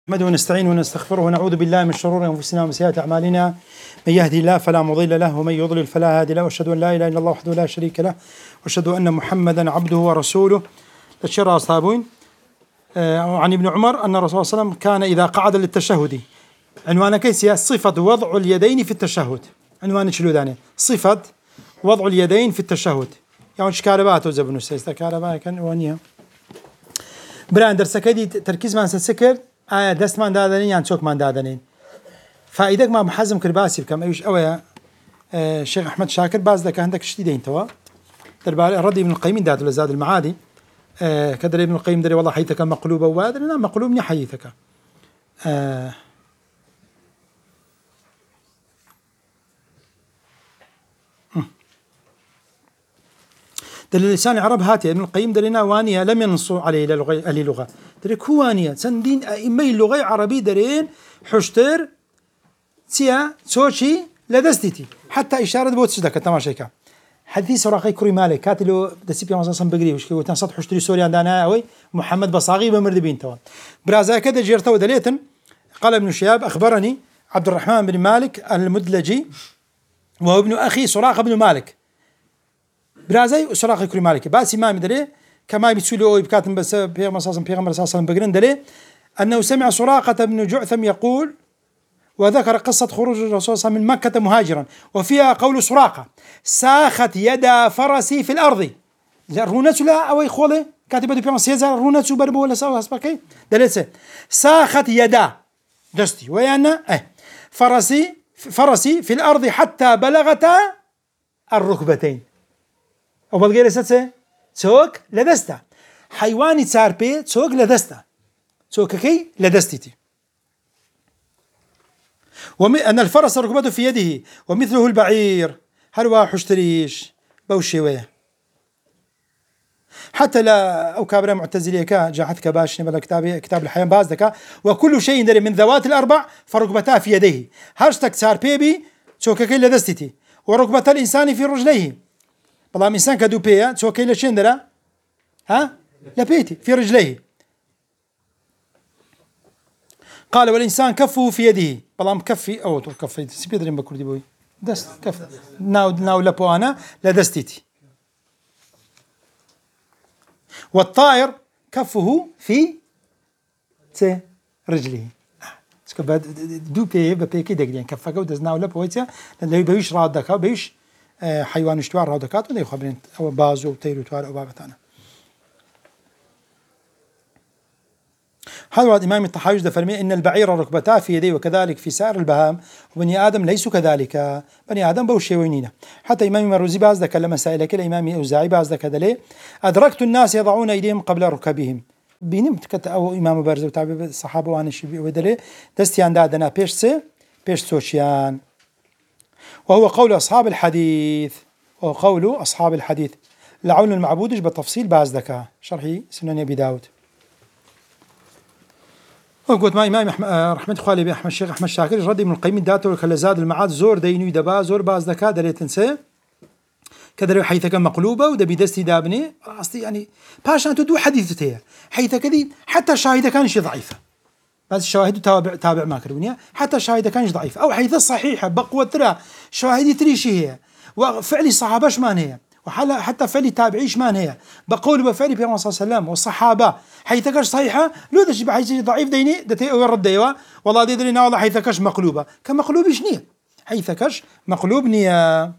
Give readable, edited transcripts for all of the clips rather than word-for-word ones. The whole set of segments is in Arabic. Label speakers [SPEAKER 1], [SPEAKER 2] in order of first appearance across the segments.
[SPEAKER 1] نحمده ونستعينه ونستغفره ونعوذ بالله من شرور انفسنا ومن سيئات اعمالنا، من يهدي الله فلا مضل له ومن يضلل فلا هادي له، واشهد ان لا اله الا الله وحده لا شريك له، واشهد ان محمدا عبده ورسوله. الشر اصحابين عن ابن عمر ان الرسول صلى الله عليه وسلم كان اذا قعد للتشهد، عنوان كيسيا صفة وضع اليدين في التشهد، عنوان شلو داني صفة وضع اليدين في التشهد. يعني شكاربات وزبنو سيستا كاربا كان ونيا براندر سكدي تركيز ما سكر دست من دادنين يعني شوك من دادنين. فإذا ما محزم كرباسي بكم أيش أويا الشيخ أحمد شاكر باز لك عندك شديدين توا تربى ردي ابن القيم داد لزاد المعادي كدر ابن القيم دري والله حيثك مقلوبة وادر لا مقلوبني حيثك دل لسان العرب هاتي ابن القيم درينا وانيا لم ينصوا عليه لغة دري كوانيا سندين أئمي اللغة العربية درين حشتر تيا تشوشي لدستيتي حتى إشارة بوتسدك تماشيكا حديث سراقي كري مالك كاتلو دسيبيا مصاصا بقري وش كيوتان سطح حشتري سوريا عندنا أوي محمد بصاغي بمردبين توا برازا كده جيرتو دليتن. قال ابن شهاب أخبرني عبد الرحمن بن مالك المدلجي وهو ابن أخي سراقة بن مالك برازي سراقي كري مالك باسي ما مدري كما بيسولو بكاتم بس بيغمر صاصا بقرن دلي أنه سمع سراقة بن جعثم يقول وذكر قصة خروج الرسول صلى الله عليه وسلم من مكة مهاجرا وفيها قول سراقة ساخت يد فرسي في الأرض رونتو لا أوي خولي كاتبة دي بيما سيزا رونتو بربو ولا سوا أسباكي دليل ساخت يدا دستي ويانا فرسي في الأرض حتى بلغتا الركبتين وبالغير ستة تسوق لدستا حيواني تساربي تسوق لدستا تسوق كي لدستي أن الفرس ركبته في يده ومثله البعير هل حشتريش بوشيوه حتى لا أو كابرة معتزلية جاحت كباش نبلا كتاب الحياة بازدك وكل شيء دري من ذوات الأربع فركبتها في يديه هرشتك سار بيبي تسوككي لدستي وركبة الإنسان في رجليه بلا إنسان كدو بيا تسوكي لشين درا لبيتي في رجليه. قال والإنسان كفه في يده بلام كفي أو كفي سبيدرين بكردي بوي دست كف ناو لبو أنا لدستيتي والطائر كفه في رجله دو بي كده يعني كفك ودز ناو لبو ويتيا لأنه بيش رادك بيش حيوان اشتوار رادكات وده يخبرين أو بازو وتيرو توار أو بابتانا. هذا الإمام الطحاوي فرمي إن البعير ركبتاه في يديه وكذلك في سائر البهام وبني آدم ليسوا كذلك بني آدم بوشي وينينا. حتى إمام المروزي بعض ذلك لما سائل كلا إمام أوزاعي بعض ذلك دليل أدركت الناس يضعون أيديهم قبل ركبهم بينمت كت أو إمام بارز وتابع الصحابة وأنا شبي ودليل دستيان دادنا بيش سوشيان وهو قول أصحاب الحديث لعون المعبودش بالتفصيل بعض ذلك شرحي سنن أبي داود. وقلت ما إمام رحمة خالي أحمد الشيخ أحمد شاكر ردي من القيم داتو الخلزاد المعاد زور دينو دبا زور باز ذكاء دري تنسى كدر حيث كان مقلوبة ودبي دستي دابني أصلي يعني باش أنتو دو حديثتها حيث كذي حتى الشاهدة كانش ضعيفة بس الشواهد تابع ما كرونيا حتى الشاهدة كانش ضعيفة أو حيث الصحيحة بقوة ترى شواهد تريشي هي وفعل الصحابة شمان هي حتى فعل تابعيش مان هي بقول بفعل في صلى الله عليه وسلم والصحابة حيثكش صحيحة لو ذا شيء حيث ضعيف ديني دتي يرد ديوا والله دينا والله حيثكش مقلوبة كمقلوب شنية حيثكش مقلوب نية.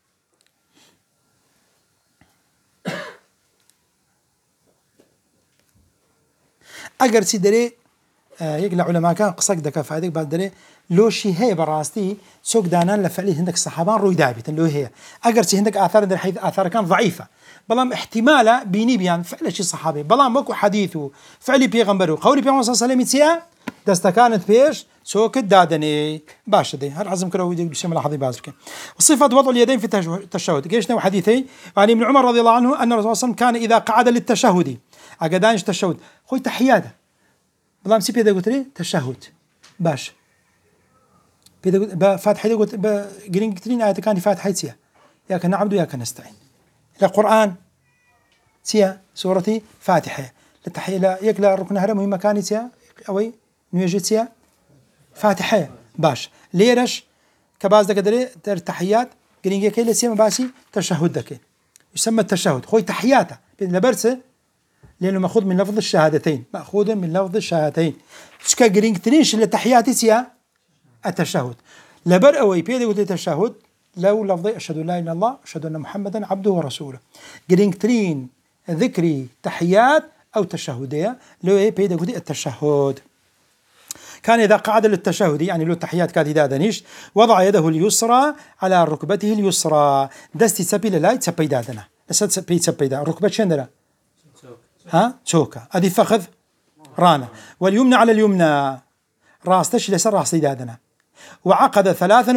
[SPEAKER 1] أجر سيدري يقلع علماء كان قصك دك فايدك بعد دري لو شيء هي براستي سوق دانان لفعلي هندك الصحابان روي دابت لو هي أجر سي هندك آثار در حيث آثار كان ضعيفة بلام احتمالا بيني بيان فعل شيء صحابي بلام ماكو حديثه فعلي بيغمبره قولي بيغمبر صلى الله عليه وسلم دستكانت بيش سوق دادني باش دي هل عزم كرو يدي شيء ملاحظي بازك. وصفة وضع اليدين في التشهد كيش نوع حديثي يعني ابن عمر رضي الله عنه أن الرسول صلى الله عليه وسلم كان إذا قعد للتشهد أقدانش التشهد خوي تحياده بلام سي بيدا قلت لي تشهد باش بيدا فاتحة قلت بقرين قلتلين آية كان فاتحة سيا ياك نعبد وياك نستعين القرآن سيا سورتي فاتحة للتحية لا يكلا ركن هرم مهمة كانت سيا أوي نوێژێتە فاتحەیە باش لێرەش کە باز دەکەدرێ تەحیات گرنگەکەی لە سێمە باسی تەشەهود دەکەین يسمى التشهد خوي تحياته لبرسه لأنه مأخوذ من لفظ الشهادتين مأخوذ من لفظ الشهادتين شكا جرينج تريش لتحياتي سيا التشهد لبر أوي بيدي ودي التشهد لو لفظي أشهد لا إله إلا الله أشهد أن محمدا عبده ورسوله جرينج ترين ذكري تحيات أو تشهدية لو إيه بيدي ودي التشهد كان إذا قعد للتشهد يعني له تحيات كاتي دادنيش وضع يده اليسرى على ركبته اليسرى دستي سبيل لا يتسبي دادنا سبي تسبي دا ركبة شندرة ها تشوكا هذه فخذ رانا واليمنى على اليمنى راس تشي لسر راس دادنا وعقد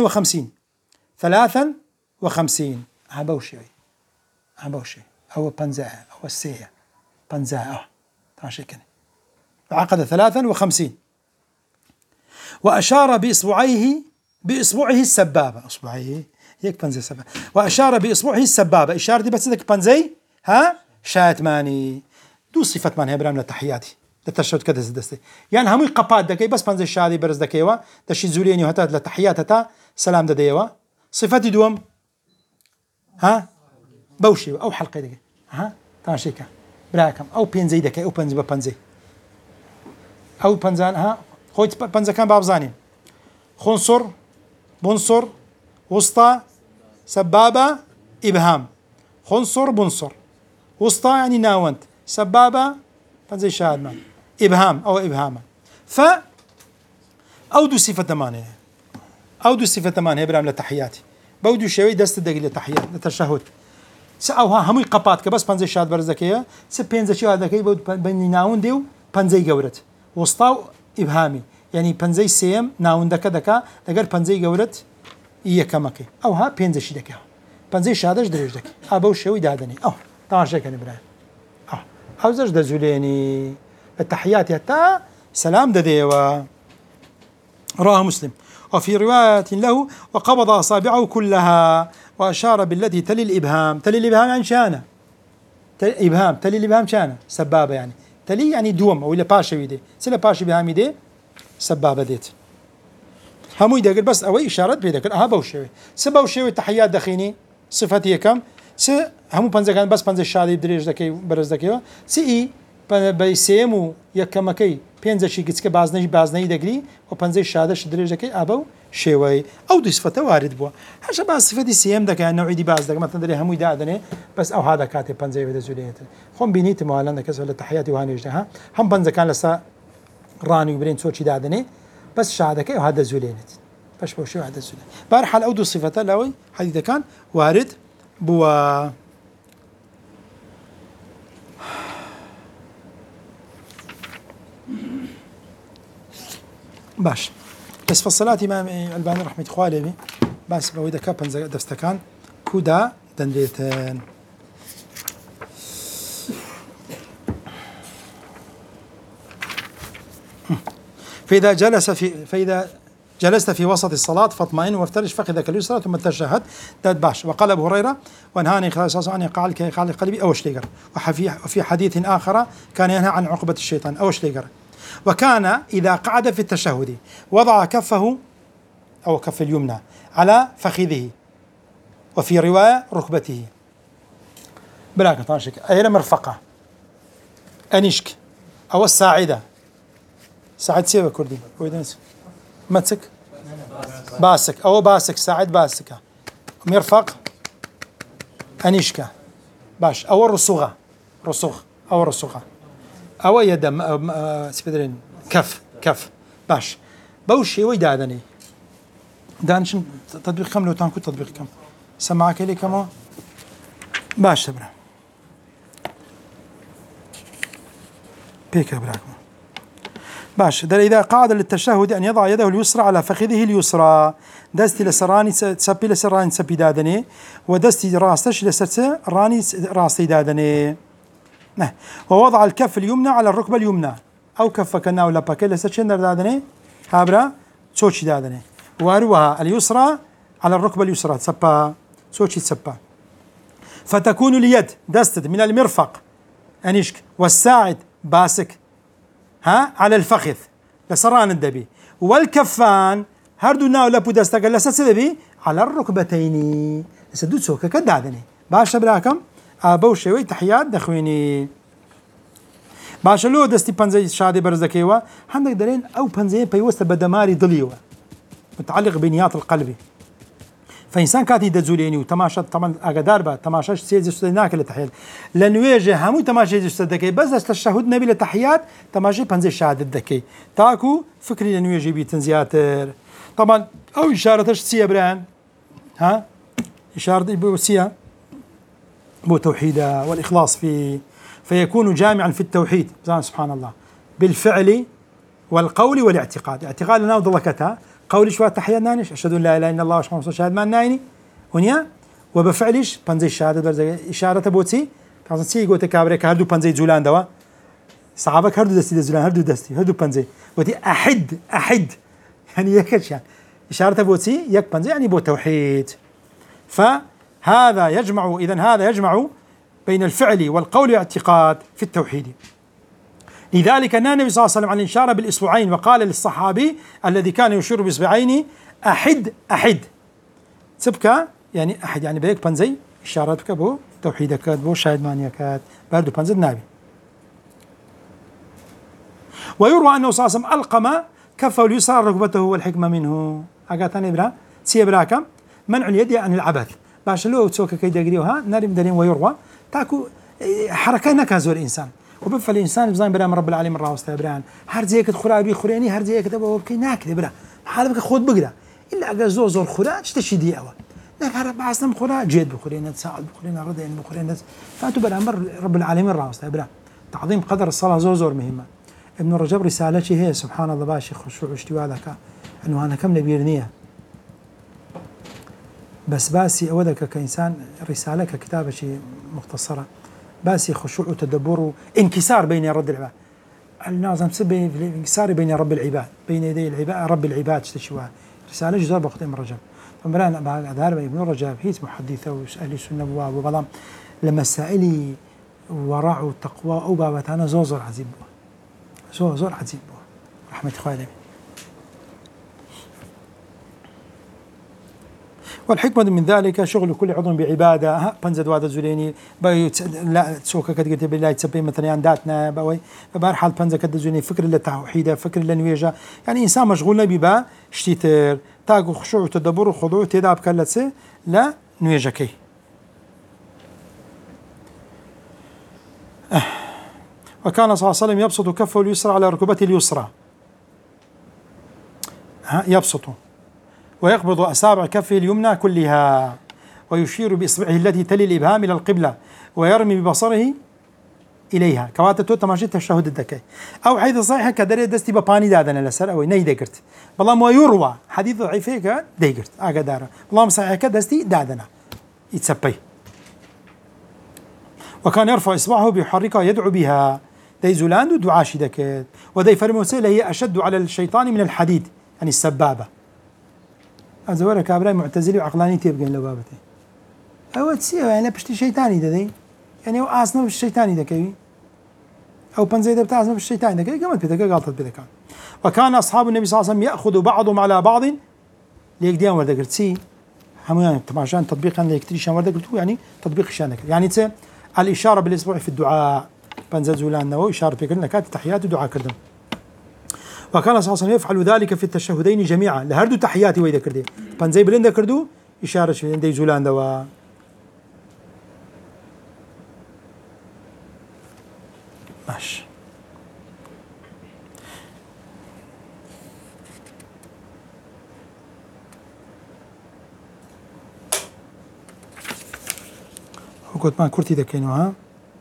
[SPEAKER 1] 53 هبوشي أو بنزاع أو السية بنزاع تماشي كده عقد 53 وأشار بإصبعه السبابة أصبعيه هيك بنزي سبابة وأشار بإصبعه السبابة إشارة دي بس ذاك بنزي ها شات ماني دو صفة ماني برام لتحياتي لتشهد كذا دستي يعني هم قبات دكي بس بنزي شادي برز دكيوا تشي زوليني وهتا لتحياتها سلام دديوا صفتي دوم ها بوشي أو حلقة دكي ها تاشيكا براكم أو بينزي دكي أو بنزي ببنزي أو بنزان ها خويت بنزكان بابزاني خنصر بنصر وسطى سبابة إبهام خنصر بنصر وسطى يعني ناونت سبابة بنزي شادمان إبهام أو إبهاما أودو صفة ثمانية برام لتحياتي بودو شوي دست دقي لتحيات لتشهد سأوها همي قبات كبس بنزي شاد برزكية سبينزا شو هذا كي بود بني ناون ديو بنزي جورت وسطى إبهامي يعني بنزي سيم ناون دكا دقر بنزي جورت يكمكي أو ها بينزشي دكا بنزي شادش دريج دكي أبو شوي دادني أو طاش كان إبراهيم أو زوج دزوليني التحيات حتى سلام دديوا رواه مسلم وفي رواية له وقبض أصابعه كلها وأشار بالتي تلي الإبهام يعني شانه إبهام تلي الإبهام شانه سبابة يعني تلي يعني دوم أو إلى باشا يدي سلا باشا بهام يدي سبابة ديت همو يدقر بس أو إشارات بيدقر بوشوي سبوشوي تحيات دخيني صفتي كم همو بنزكان بس بنز الشادي بدريج دكي برز دكيوا سي بيسيمو يكمكي بينز شي كتك بازني دقري وبنزي شادش دريج دكي أبو شوي أو دي صفته وارد بوا حاجة بس صفة دي سيم دكي نوعي دي باز دك مثلا دري همو يدادني بس أو هذا كاتب بنزي بده زوليت خم بنيت مالنا كسر التحيات وهانيج ده هم بنزكان لسا راني وبرين سوتشي دادني بس شادك وهذا زولينت فاش بوشي هذا زولين بارحال أو دو صفته لوي حديث كان وارد بوا باش بس في الصلاة إمام الباني رحمة الله عليه بس بويدا كابن دستكان كودا دنديتن فإذا جلست في وسط الصلاة فاطمئن وافترش فخذك اليسرى ثم تشهد داد باش وقال أبو هريرة وانهاني خلاص عن يقال قلبي أوش ليقر وفي حديث آخر كان ينهى عن عقبة الشيطان أوش ليقر وكان إذا قعد في التشهد وضع كفه أو كف اليمنى على فخذه وفي رواية ركبته بلاك طاشك أين مرفقة أنيشك أو الساعدة ساعد سيبا كردي متسك باسك أو باسك ساعد باسك مرفق أنيشكا باش أو الرسوغة أو الرسوغة أو يد سبدرين كف باش بوشي ويدادني دانش تطبيق كم لو تانكو تطبيق كم سمعك لي كم باش تبرا بيك براكم باش در إذا قعد للتشهد أن يضع يده اليسرى على فخذه اليسرى دستي لسراني تسبي لسراني تسبي دادني ودستي راستش لسرت راني راستي دادني ووضع الكف اليمنى على الركبة اليمنى أو كف كنا ولا باكي لسرتشندر دادني هابرا تسوتشي دادني واروها اليسرى على الركبة اليسرى تسبا تسوتشي تسبا فتكون اليد دستت من المرفق أنيشك والساعد باسك على الفخذ لسران الدبي، والكفان هردو ناو لبو دستك لسدبي على الركبتين سدود سوكا كدادني باشا براكم ابو شوي تحيات دخويني باشا لو دستي بنزي شادي برزكيوا عندك دلين او بنزي بيوست بدماري ضليوا متعلق بنيات القلب، فإنسان كاتي دزوليني وتماشى طبعا أقدار با تماشاش سيد استدناك لتحيات لنواجه همو تماشى استدكي بس الشهود نبي لتحيات تماشى بنزي شهادة دكي تاكو فكري لنواجه بيتنزياتر طبعا أو إشارة سيا بران ها إشارة بوسيا بو توحيدا والإخلاص فيه فيكون جامعا في التوحيد سبحان الله بالفعل والقول والاعتقاد. اعتقاد لنا وضلكتها قولي شوى تحية نانش أشهد أن لا إله إلا الله وأشهد أن محمدا رسول الله ما نايني هنيا وبفعلش بنزي الشهادة برزي إشارة بوتي كان سي قوت كابريك هردو بنزي زولان دوا صحابك هردو دستي زولان هردو دستي هردو بنزي وتي أحد يعني يكش يعني إشارة بوتي يك بنزي يعني بو توحيد. فهذا يجمع هذا يجمع بين الفعل والقول والاعتقاد في التوحيد. لذلك نهى النبي صلى الله عليه وسلم عن الإشارة بالإصبعين وقال للصحابي الذي كان يشير بإصبعين أحد سبكا يعني أحد يعني بيك بنزي إشارتك بو توحيدك بو شاهد مانيكات باردو بنزي النبي. ويروى أنه صلى الله عليه وسلم ألقم كفه اليسرى ركبته والحكمة منه أقاتني برا سي براكم منع اليد عن العبث باش لو تسوك كي دقريوها نارم دلين. ويروى تاكو حركة نكازو الإنسان وبفع الإنسان بزين برام رب العالمين راوس تبران هر زيك خرابي خوريني هر زيك تبغى كي ناكل برا حالك خود بقرا إلا أجا زور خراج تشدي أول لكن هر بعضنا خراج جد بخورينا تساعد بخورينا ردين بخورينا فاتو برام رب العالمين راوس تبران. تعظيم قدر الصلاة زور مهمة. ابن رجب رسالته هي سبحان الله باشي خشوع اشتواء ذاك إنه أنا كم نبيرنيه بس باسي أودك كإنسان رسالة ككتابة شيء مختصرة باسي خشوع وتدبر انكسار بين رب العباد الناظم سبب انكسار بين رب العباد بين يدي العباد رب العباد تشوى رسالة جزار بوقت ابن رجب. فمران بعد ابن رجب هيت محدثة وسألي سنة وبلام لما سائلي ورع وتقوى أو بابتانا زور عزيب زور عزيب رحمة خوالي. والحكمة من ذلك شغل كل عضو بعبادة بنزد وهذا زوليني لا تسوكا كتقول بالله تسبي مثلا عنداتنا بوي بارحال بنزد كده زوليني فكر للتوحيد فكر للنويجة يعني إنسان مشغول ببا اشتيتر تاقو خشوع وتدبر وخضوع تداب كالتسي لا نويجة كي. وكان صلى الله عليه وسلم يبسط كفه اليسرى على ركبته اليسرى يبسطه ويقبض أصابع كفه اليمنى كلها ويشير بإصبعه التي تلي الإبهام إلى القبلة ويرمي ببصره إليها كواتتو تماشي التشهد الدكي أو حيث صحيح كدري دستي بباني دادنا لسر أو ني ديكرت بالله ما يروى حديث ضعيف هيك ديكرت أقدر بالله صحيح كدستي دادنا يتسبي. وكان يرفع إصبعه بيحركها يدعو بها دي زولاند ودعاء شدكت ودي فرموسيلة هي أشد على الشيطان من الحديد يعني السبابة أزورة كابراي معتزلي وعقلاني تيبقين لبابتي أو تسيو يعني بشتي شيطاني دي يعني أو أصنع بالشيطاني دكي أو بنزيدة بتاعنا بالشيطاني دكي قامت بدك غلطت بدك. وكان أصحاب النبي صلى الله عليه وسلم يأخذ بعضهم على بعض ليقديان ورد قلت سي حمويان عشان تطبيقا ليكتريشان ورد قلت يعني تطبيق شانك يعني تسي الإشارة بالإصبع في الدعاء بنزل زولان نو إشارة في كلنا كانت تحيات ودعاء كردم. وكان صلى الله عليه وسلم يفعل ذلك في التشهدين جميعا لهردو تحياتي وإذا كردي بنزي بلندا كردو إشارة في عندي زولان دوا ماشي. وقلت ما كرتي ذكينوها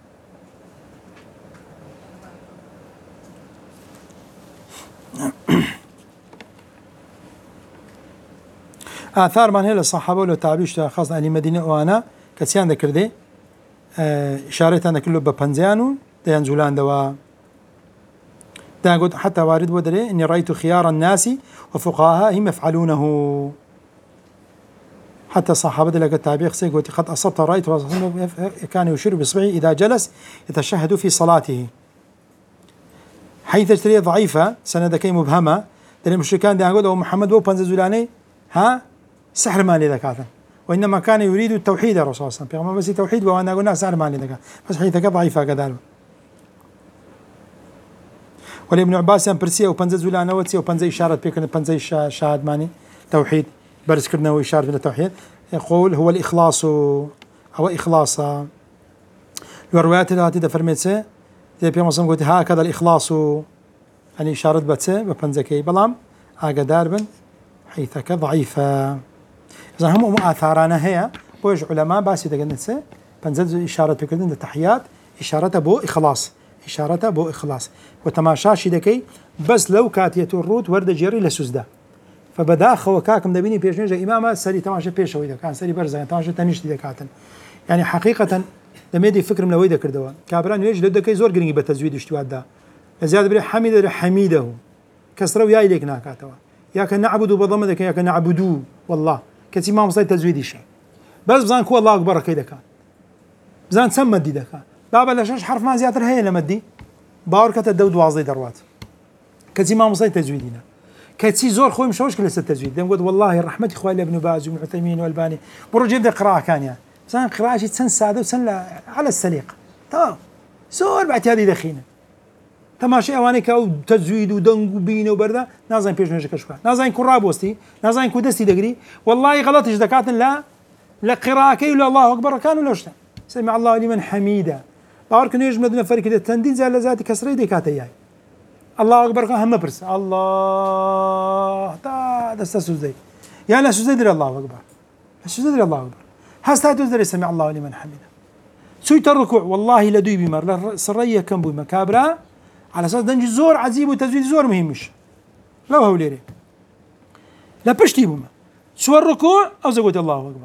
[SPEAKER 1] آثار من هلا الصحابة ولا تعبيش خاصة أهل المدينة وأنا كسيان ذكردي إشارة أنا كله ببنزيانو ديان زولان دوا ديان قلت حتى وارد ودري إني رأيت خيار الناس وفقهاءهم يفعلونه حتى صحابة لك التابع قلت قد أصبت رأيت كان يشير بإصبعه إذا جلس يتشهد في صلاته حيث اشتري ضعيفة سندكي مبهمة دل المشركان دي أقول محمد بو بنز زولاني ها سحر مالي ذكاتا وإنما كان يريد التوحيد الرسول صلى الله عليه وسلم بس توحيد وأنا قلنا سحر مالي ذكاتا بس حيث ضعيفة كذلك ولابن عباس برسيه وبنز زولانه وتسيه وبنز إشارة بيكن بنز شاهد ماني توحيد برز كرنا وإشارة من التوحيد يقول هو الإخلاص أو إخلاصا الروايات التي دفرمتسه زي بيوم صلى قلت هكذا الإخلاص يعني إشارة بتسه ببنزكي بلام أقدار بن حيثك ضعيفة إذا هم آثارنا هي بوج علماء باسي دقنتسه بنزل إشارة بكردن التحيات إشارة بو إخلاص إشارة بو إخلاص وتماشاشي دكي بس لو كاتية الروت ورد جيري لسوزدا فبدا خوكاكم دبيني بيشنجا إمامة سري تماشا بيشوي ده كان سري برزا تماشا تنشتي دكاتن يعني حقيقة لما يدي فكر من لويدا كردوا كابران يجي لدكي زور قرنجي بتزويد اشتواد ده زيادة بلي حميد حميده كسروا يا إليك ناكاتوا يا كان نعبدوا بضمدك يا كان نعبدوا والله كتي ما مصيد تزويد شيء بس بزان كو الله أكبر كيدا كان بزان سمى دي ده كان بابا لشاش حرف ما زيادة هي لما دي باور كتدود واضي دروات كتي ما مصيد تزويدنا كتي زور خوي مشوش كل التزويد دم قلت والله رحمة إخواني ابن باز وابن عثيمين والباني برجع يبدا قراءة كان يعني بزان قراءة شيء تسن سادة وسن على السليق تمام زور بعد هذه دخينة تماشي أواني كأو تزويد ودنق وبينه وبرده نازين بيش نجك شوكا نازين كراب وستي نازين كودستي دقري والله غلط إيش دكات لا قراءة كي ولا الله أكبر كانوا لوش سمع الله لمن حميدا باور كانوا يجمدون فريق كده تندين زي ذات كسرة دي كاتياي الله أكبر كان هم برس الله تا دست سوزي يا لا سوزي در الله أكبر سوزي در الله أكبر هستا تزدري سمع الله لمن حميدا سويت الركوع والله لدوي بمر سرية كم بوي مكابرة على أساس دنج زور عزيب وتزويد زور مهمش لو هو ليري لا بشتي بوما سوى الركوع أو زقوت الله أكبر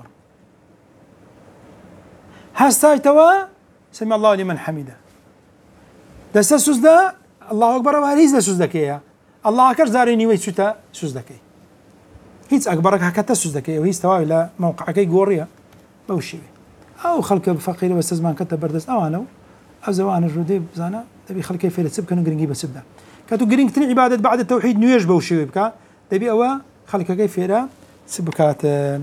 [SPEAKER 1] هستاي توا سمع الله لمن حمده دست سوزدا الله أكبر وهريز سوزدكيا الله أكبر زاريني ويسوتا سوزدكي هيت أكبرك هكذا سوزدكي وهي استوى إلى موقعك يقوريا بوشي أو خلق فقير واستزمان كتب بردس أو أنا أو زوان الرديب زانا تبي خلق كيف يلتسب كانوا قرنجي بسبدا كاتو قرنج تني عبادة بعد التوحيد نيوش بوشي بكا تبي أوا خلق كيف يلا سبكات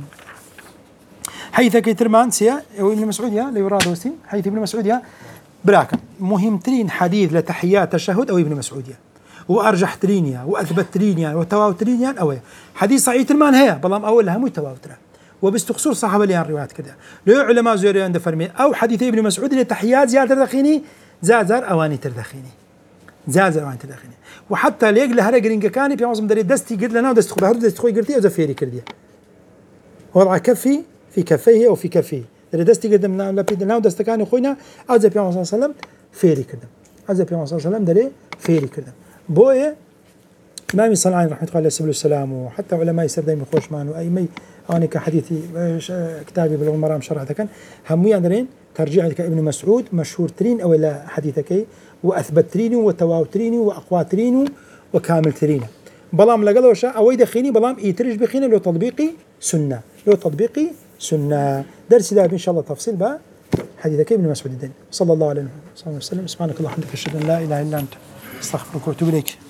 [SPEAKER 1] حيث كيترمان سيا ابن مسعود يا ليوراد وستين حيث ابن مسعود يا براكم مهم ترين حديث لتحيات تشهد أو ابن مسعود يا وأرجح ترين يا وأثبت ترين يا وتواوت ترين يا أو حديث صحيح ترمان هي بلام أولها مو تواتره وباستقصور صحابة ليان روايات كذا لو علماء زوري عند فرمي أو حديث ابن مسعود لتحيات زيادة تردخيني زازر أواني تردخيني زازر أواني تردخيني وحتى ليق لهذا جرينجا كاني في معظم دري دستي قلت لنا ودست خبر دست خوي قلتي أو زفيري كردي وضع كفي في كفيه أو في كفيه دري دستي قلت لنا لا بيدنا ودست كاني خوينا أو زي في معظم صلى الله عليه وسلم فيري كردم أو زي في معظم صلى الله عليه وسلم دري فيري كردم بويه إمام صنعاني رحمة الله عليه السلام وحتى علماء يسر دايما خوش مان وأي مي أنا كحديثي كتابي بلغ المرام شرحته كان همي أندرين ترجيع ابن مسعود مشهور ترين أو إلى حديثك وأثبت ترينه وتواو ترينه وأقوى ترينه وكامل ترينه بلام لقلوا شاء أو يدخيني بلام يترج بخينه لو تطبيقي سنة لو تطبيقي سنة درس ده إن شاء الله تفصيل بقى حديثك ابن مسعود الدين صلى الله عليه وسلم سبحانك اللهم وبحمدك أشهد أن لا إله إلا أنت أستغفرك وأتوب إليك.